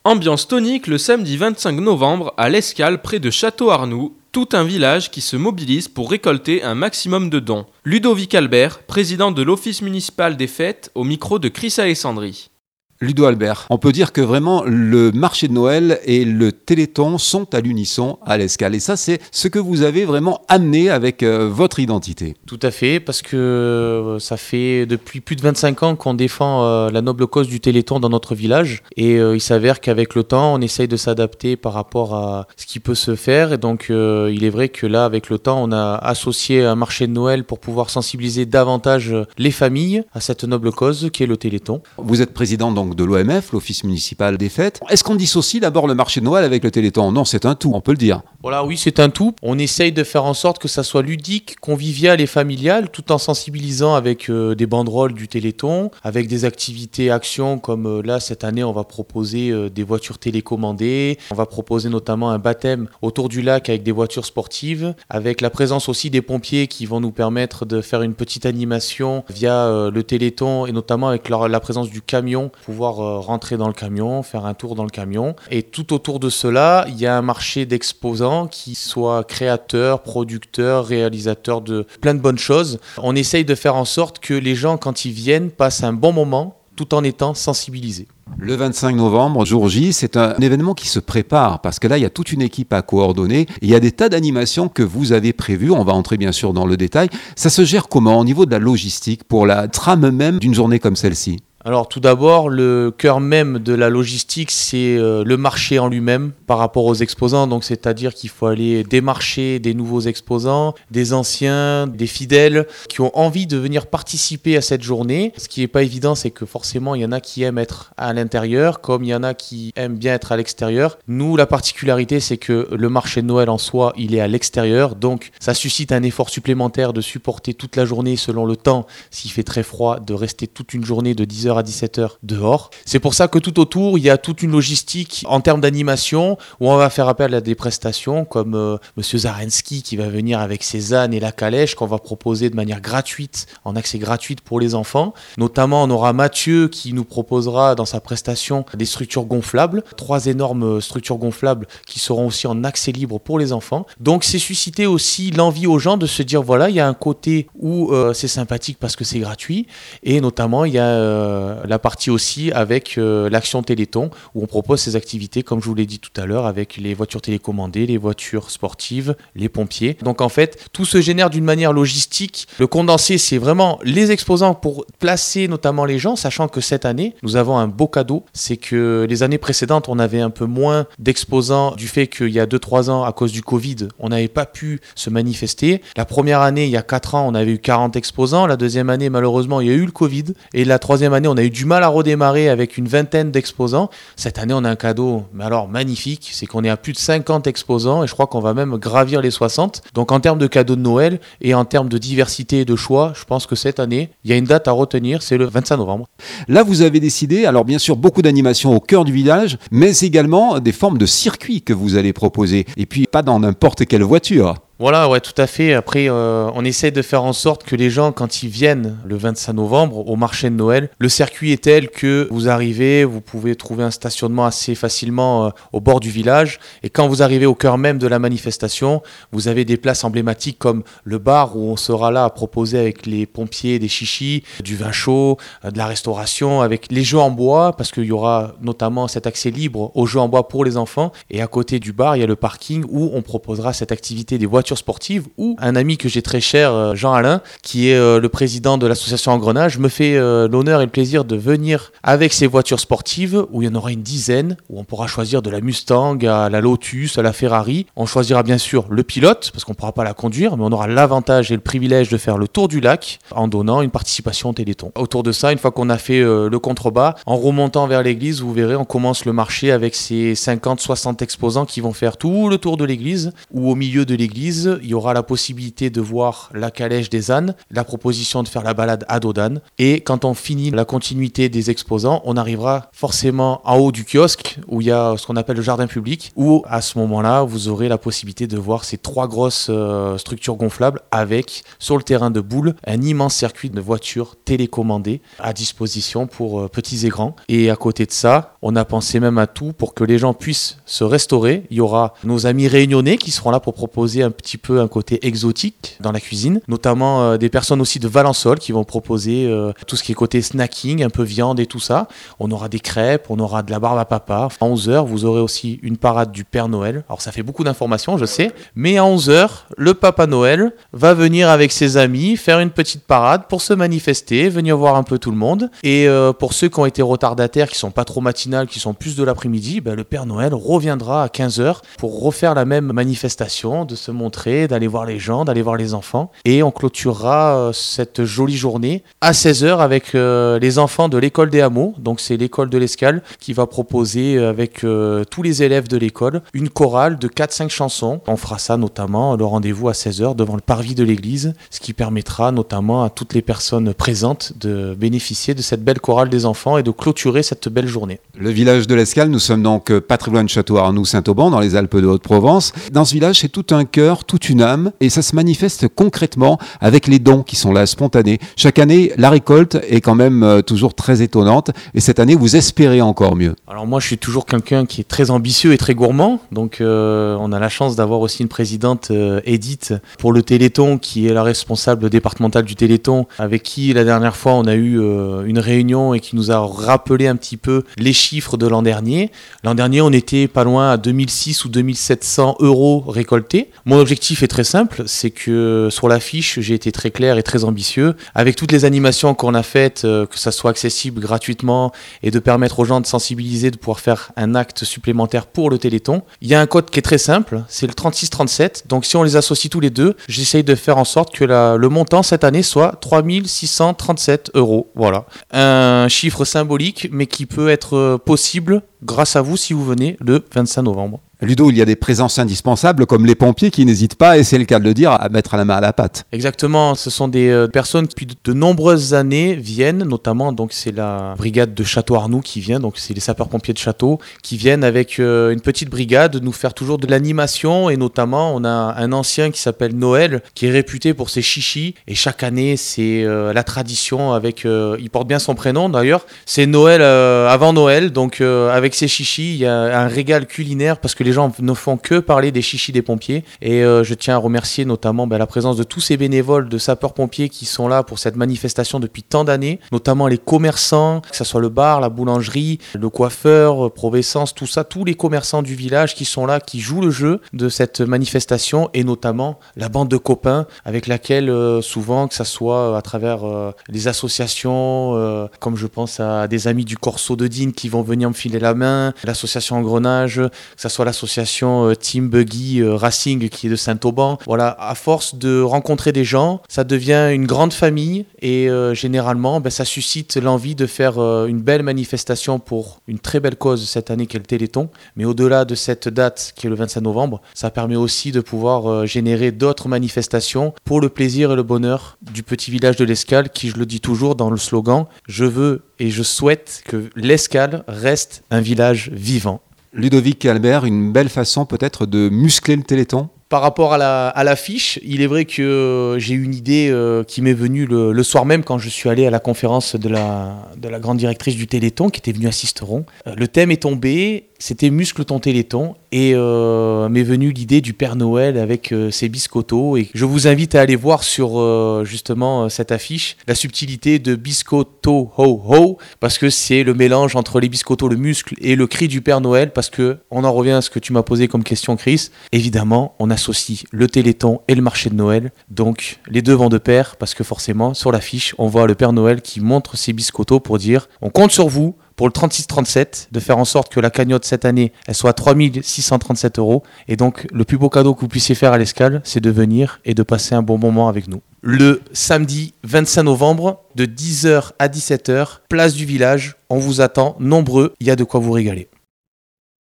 Ambiance tonique le samedi 25 novembre à l'Escale près de Château-Arnoux, tout un village qui se mobilise pour récolter un maximum de dons. Ludovic Albert, président de l'Office municipal des fêtes, au micro de Chris Alessandri. Ludo Albert, on peut dire que vraiment le marché de Noël et le Téléthon sont à l'unisson à l'Escale. Et ça, c'est ce que vous avez vraiment amené avec votre identité. Tout à fait, parce que ça fait depuis plus de 25 ans qu'on défend la noble cause du Téléthon dans notre village. Et il s'avère qu'avec le temps, on essaye de s'adapter par rapport à ce qui peut se faire. Et donc, il est vrai que là, avec le temps, on a associé un marché de Noël pour pouvoir sensibiliser davantage les familles à cette noble cause qui est le Téléthon. Vous êtes président donc de l'OMF, l'Office municipal des fêtes. Est-ce qu'on dissocie d'abord le marché de Noël avec le Téléthon ? Non, c'est un tout, on peut le dire. Voilà, oui, c'est un tout. On essaye de faire en sorte que ça soit ludique, convivial et familial, tout en sensibilisant avec des banderoles du Téléthon, avec des activités, actions, comme là, cette année, on va proposer des voitures télécommandées. On va proposer notamment un baptême autour du lac avec des voitures sportives, avec la présence aussi des pompiers qui vont nous permettre de faire une petite animation via le Téléthon et notamment avec la présence du camion, pouvoir rentrer dans le camion, faire un tour dans le camion. Et tout autour de cela, il y a un marché d'exposants qui soient créateurs, producteurs, réalisateurs de plein de bonnes choses. On essaye de faire en sorte que les gens, quand ils viennent, passent un bon moment tout en étant sensibilisés. Le 25 novembre, jour J, c'est un événement qui se prépare parce que là, il y a toute une équipe à coordonner. Il y a des tas d'animations que vous avez prévues. On va entrer bien sûr dans le détail. Ça se gère comment au niveau de la logistique pour la trame même d'une journée comme celle-ci ? Alors tout d'abord, le cœur même de la logistique, c'est le marché en lui-même par rapport aux exposants. Donc c'est-à-dire qu'il faut aller démarcher des nouveaux exposants, des anciens, des fidèles qui ont envie de venir participer à cette journée. Ce qui n'est pas évident, c'est que forcément, il y en a qui aiment être à l'intérieur, comme il y en a qui aiment bien être à l'extérieur. Nous, la particularité, c'est que le marché de Noël en soi, il est à l'extérieur. Donc ça suscite un effort supplémentaire de supporter toute la journée selon le temps. S'il fait très froid, de rester toute une journée de 10h à 17h dehors. C'est pour ça que tout autour, il y a toute une logistique en termes d'animation où on va faire appel à des prestations comme Monsieur Zarensky qui va venir avec ses ânes et la calèche qu'on va proposer de manière gratuite, en accès gratuit pour les enfants. Notamment, on aura Mathieu qui nous proposera dans sa prestation des structures gonflables, 3 énormes structures gonflables qui seront aussi en accès libre pour les enfants. Donc, c'est susciter aussi l'envie aux gens de se dire, voilà, il y a un côté où c'est sympathique parce que c'est gratuit et notamment, il y a la partie aussi avec l'action Téléthon où on propose ces activités comme je vous l'ai dit tout à l'heure avec les voitures télécommandées, les voitures sportives, les pompiers. Donc en fait tout se génère d'une manière logistique. Le condensé c'est vraiment les exposants pour placer notamment les gens, sachant que cette année nous avons un beau cadeau, c'est que les années précédentes on avait un peu moins d'exposants du fait qu'il y a 2-3 ans à cause du Covid on n'avait pas pu se manifester. La première année il y a 4 ans on avait eu 40 exposants, la deuxième année malheureusement il y a eu le Covid et la troisième année on a eu du mal à redémarrer avec une vingtaine d'exposants. Cette année, on a un cadeau, mais alors magnifique, c'est qu'on est à plus de 50 exposants et je crois qu'on va même gravir les 60. Donc en termes de cadeaux de Noël et en termes de diversité et de choix, je pense que cette année, il y a une date à retenir, c'est le 25 novembre. Là, vous avez décidé, alors bien sûr, beaucoup d'animations au cœur du village, mais également des formes de circuits que vous allez proposer. Et puis, pas dans n'importe quelle voiture. Voilà, ouais, tout à fait. Après, on essaie de faire en sorte que les gens, quand ils viennent le 25 novembre au marché de Noël, le circuit est tel que vous arrivez, vous pouvez trouver un stationnement assez facilement au bord du village. Et quand vous arrivez au cœur même de la manifestation, vous avez des places emblématiques comme le bar où on sera là à proposer avec les pompiers des chichis, du vin chaud, de la restauration, avec les jeux en bois, parce qu'il y aura notamment cet accès libre aux jeux en bois pour les enfants. Et à côté du bar, il y a le parking où on proposera cette activité des voitures sportive où un ami que j'ai très cher, Jean-Alain, qui est le président de l'association Engrenage, me fait l'honneur et le plaisir de venir avec ses voitures sportives où il y en aura une dizaine, où on pourra choisir de la Mustang à la Lotus, à la Ferrari. On choisira bien sûr le pilote parce qu'on ne pourra pas la conduire, mais on aura l'avantage et le privilège de faire le tour du lac en donnant une participation au Téléthon. Autour de ça, une fois qu'on a fait le contrebas, en remontant vers l'église, vous verrez, on commence le marché avec ces 50-60 exposants qui vont faire tout le tour de l'église ou au milieu de l'église l'église, il y aura la possibilité de voir la calèche des ânes, la proposition de faire la balade à dos d'âne. Et quand on finit la continuité des exposants, on arrivera forcément en haut du kiosque où il y a ce qu'on appelle le jardin public, où à ce moment-là, vous aurez la possibilité de voir ces 3 grosses structures gonflables avec, sur le terrain de boule, un immense circuit de voitures télécommandées à disposition pour petits et grands. Et à côté de ça, on a pensé même à tout pour que les gens puissent se restaurer. Il y aura nos amis réunionnais qui seront là pour proposer un petit peu un côté exotique dans la cuisine, notamment des personnes aussi de Valençol qui vont proposer tout ce qui est côté snacking, un peu viande et tout ça. On aura des crêpes, on aura de la barbe à papa. À 11h, vous aurez aussi une parade du Père Noël. Alors ça fait beaucoup d'informations, je sais, mais à 11h, le Papa Noël va venir avec ses amis faire une petite parade pour se manifester, venir voir un peu tout le monde. Et pour ceux qui ont été retardataires, qui sont pas trop matinales, qui sont plus de l'après-midi, le Père Noël reviendra à 15h pour refaire la même manifestation, de se montrer, d'aller voir les gens, d'aller voir les enfants. Et on clôturera cette jolie journée à 16h avec les enfants de l'école des hameaux. Donc c'est l'école de l'Escale qui va proposer avec tous les élèves de l'école une chorale de 4-5 chansons. On fera ça notamment, le rendez-vous à 16h devant le parvis de l'église, ce qui permettra notamment à toutes les personnes présentes de bénéficier de cette belle chorale des enfants et de clôturer cette belle journée. Le village de l'Escale, nous sommes donc pas très loin de Château-Arnoux-Saint-Auban, dans les Alpes de Haute-Provence. Dans ce village, c'est tout un cœur, toute une âme, et ça se manifeste concrètement avec les dons qui sont là, spontanés. Chaque année, la récolte est quand même toujours très étonnante, et cette année, vous espérez encore mieux. Alors moi, je suis toujours quelqu'un qui est très ambitieux et très gourmand, donc on a la chance d'avoir aussi une présidente, Edith, pour le Téléthon, qui est la responsable départementale du Téléthon, avec qui la dernière fois on a eu une réunion et qui nous a rappelé un petit peu les chiffres de l'an dernier. L'an dernier, on était pas loin à 2006 ou 2700 euros récoltés. Mon objectif est très simple, c'est que sur l'affiche, j'ai été très clair et très ambitieux. Avec toutes les animations qu'on a faites, que ça soit accessible gratuitement et de permettre aux gens de sensibiliser, de pouvoir faire un acte supplémentaire pour le Téléthon. Il y a un code qui est très simple, c'est le 3637. Donc si on les associe tous les deux, j'essaye de faire en sorte que le montant cette année soit 3637 euros. Voilà. Un chiffre symbolique, mais qui peut être possible grâce à vous si vous venez le 25 novembre. Ludo, il y a des présences indispensables comme les pompiers qui n'hésitent pas, et c'est le cas de le dire, à mettre la main à la pâte. Exactement, ce sont des personnes qui depuis de nombreuses années viennent, notamment donc c'est la brigade de Château-Arnoux qui vient, donc c'est les sapeurs-pompiers de Château qui viennent avec une petite brigade nous faire toujours de l'animation, et notamment on a un ancien qui s'appelle Noël qui est réputé pour ses chichis, et chaque année c'est la tradition avec, il porte bien son prénom d'ailleurs, c'est Noël avant Noël, donc avec ses chichis il y a un régal culinaire parce que les gens ne font que parler des chichis des pompiers, et je tiens à remercier notamment la présence de tous ces bénévoles de sapeurs-pompiers qui sont là pour cette manifestation depuis tant d'années, notamment les commerçants, que ce soit le bar, la boulangerie, le coiffeur, Provessence, tout ça, tous les commerçants du village qui sont là, qui jouent le jeu de cette manifestation, et notamment la bande de copains avec laquelle souvent, que ce soit à travers les associations, comme je pense à des amis du Corso de Digne qui vont venir me filer la main, l'association Engrenage, que ce soit l'association Team Buggy Racing qui est de Saint-Auban. Voilà, à force de rencontrer des gens, ça devient une grande famille, et généralement, ça suscite l'envie de faire une belle manifestation pour une très belle cause cette année qui est le Téléthon. Mais au-delà de cette date qui est le 25 novembre, ça permet aussi de pouvoir générer d'autres manifestations pour le plaisir et le bonheur du petit village de l'Escale qui, je le dis toujours dans le slogan, je veux et je souhaite que l'Escale reste un village vivant. Ludovic et Albert, une belle façon peut-être de muscler le Téléthon ? Par rapport à l'affiche, il est vrai que j'ai une idée qui m'est venue le soir même quand je suis allé à la conférence de la grande directrice du Téléthon qui était venue à Sisteron. Le thème est tombé, c'était Muscle ton Téléthon, et m'est venue l'idée du Père Noël avec ses biscottos, et je vous invite à aller voir sur justement cette affiche la subtilité de biscotto ho ho, parce que c'est le mélange entre les biscottos, le muscle et le cri du Père Noël, parce que on en revient à ce que tu m'as posé comme question, Chris. Évidemment, on associe le Téléthon et le marché de Noël, donc les deux vont de pair, parce que forcément sur l'affiche on voit le Père Noël qui montre ses biscottos pour dire on compte sur vous pour le 36-37, de faire en sorte que la cagnotte cette année, elle soit à 3637 euros. Et donc, le plus beau cadeau que vous puissiez faire à l'Escale, c'est de venir et de passer un bon moment avec nous. Le samedi 25 novembre, de 10h à 17h, place du village. On vous attend nombreux, il y a de quoi vous régaler.